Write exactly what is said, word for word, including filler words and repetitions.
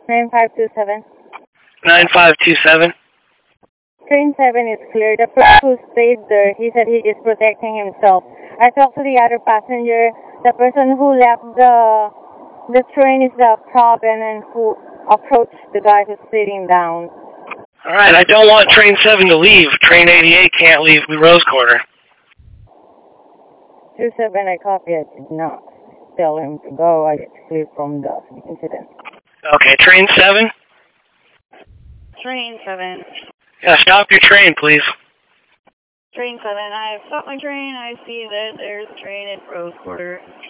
nine five two seven. nine five two seven. Train seven is clear. The person who stayed there, he said he is protecting himself. I talked to the other passenger. The person who left the the train is the problem and who approached the guy who's sitting down. All right, I don't want train seven to leave. Train eighty-eight can't leave Rose Quarter. two seven, I copy. I did not tell him to go. I get clear from the incident. Okay, train seven? Train seven. Yeah, stop your train, please. Train seven, I've stopped my train. I see that there's a train at Rose Quarter.